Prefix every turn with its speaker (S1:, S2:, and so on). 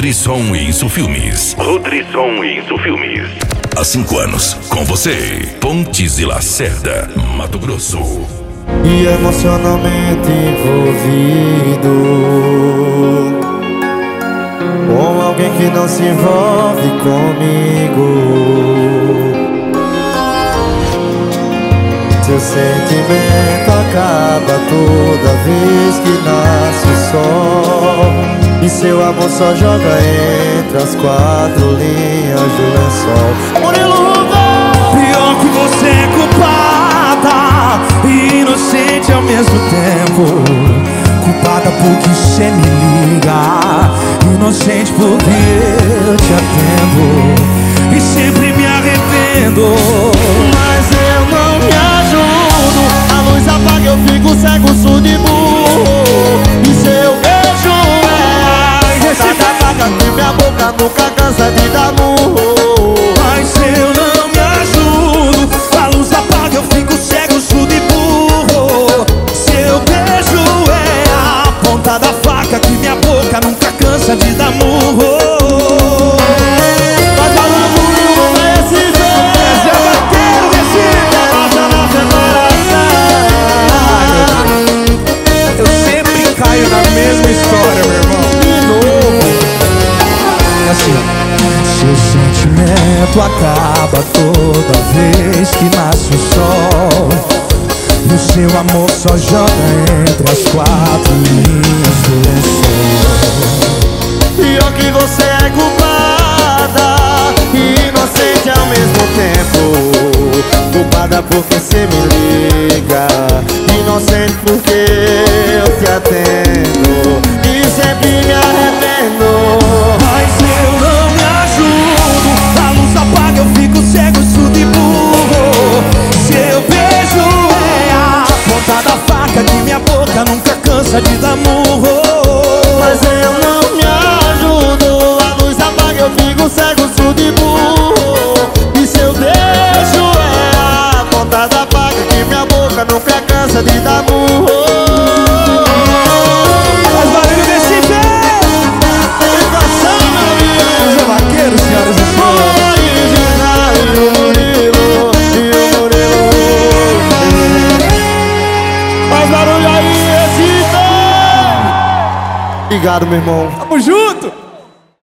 S1: Rodrisson e Isso Filmes. Rodrisson e Isso Filmes. Há 5 anos, com você, Pontes e Lacerda, Mato Grosso.
S2: E emocionalmente envolvido com alguém que não se envolve comigo. Seu sentimento acaba toda vez que nasce o sol, e seu amor só joga entre as 4 linhas do lençol. Murilo,
S3: pior que você é culpada e inocente ao mesmo tempo. Culpada porque você me liga, inocente porque eu te atendo e sempre me arrependo.
S2: Mas eu não me ajudo, a luz apaga, eu fico cego, surdo e burro. E seu beijo é cada vaga que minha boca nunca cansa de dar murro.
S3: Mas eu não me ajudo, a luz apaga, eu fico cego, surdo e burro. Seu beijo é a ponta da faca que minha boca nunca cansa de dar murro.
S4: Mesma história, meu irmão.
S2: De novo.
S3: É assim, ó. Seu sentimento acaba toda vez que nasce o sol, e o seu amor só joga entre as 4 linhas do lençol.
S2: Pior que você é culpada e inocente ao mesmo tempo. Culpada porque você me liga, inocente porque eu te atendo e sempre me arrependo.
S3: Mas eu não me ajudo, a luz apaga, eu fico cego, surdo e burro. Seu beijo é a ponta da faca que minha boca nunca cansa de dar murro.
S2: Mas eu não me ajudo, a luz apaga, eu fico cego, surdo e burro. E seu beijo é a ponta da faca que minha boca nunca cansa de dar murro.
S3: Faz barulho desse pé! Os vaqueiros, senhoras e senhores.
S2: Faz barulho aí, esse. Obrigado, meu irmão.
S3: Tamo junto!